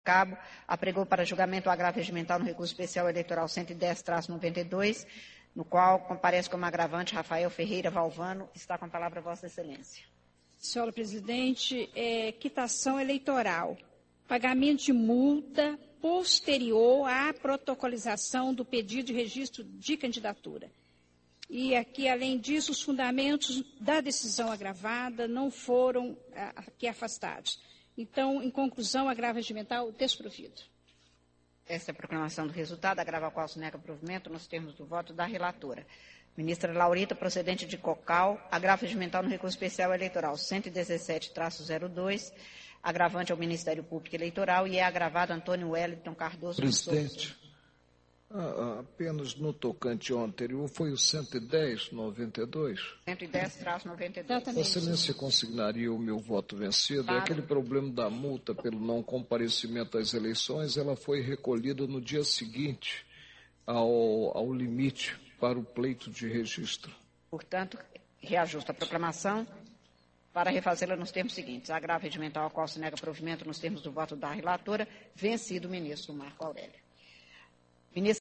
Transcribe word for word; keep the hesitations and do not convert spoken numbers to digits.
Cabo, apregou para julgamento o agravo regimental no recurso especial eleitoral cento e dez traço noventa e dois, no qual comparece como agravante Rafael Ferreira Valvano. Está com a palavra Vossa Excelência. Senhora Presidente, é, quitação eleitoral, pagamento de multa posterior à protocolização do pedido de registro de candidatura. E aqui, além disso, os fundamentos da decisão agravada não foram aqui afastados. Então, em conclusão, agravo regimental desprovido. Esta é a proclamação do resultado, agravo ao qual se nega provimento nos termos do voto da relatora. Ministra Laurita, procedente de Cocal, agravo regimental no recurso especial eleitoral cento e dezessete traço zero dois, agravante ao Ministério Público Eleitoral, e é agravado Antônio Wellington Cardoso de Souza. Presidente, apenas no tocante ao anterior, foi o cento e dez traço noventa e dois? cento e dez traço noventa e dois. Vossa Excelência consignaria o meu voto vencido. Claro. É aquele problema da multa pelo não comparecimento às eleições, ela foi recolhida no dia seguinte ao, ao limite para o pleito de registro. Portanto, reajusta a proclamação para refazê-la nos termos seguintes. Agravo regimental ao qual se nega provimento nos termos do voto da relatora, vencido o ministro Marco Aurélio. Ministro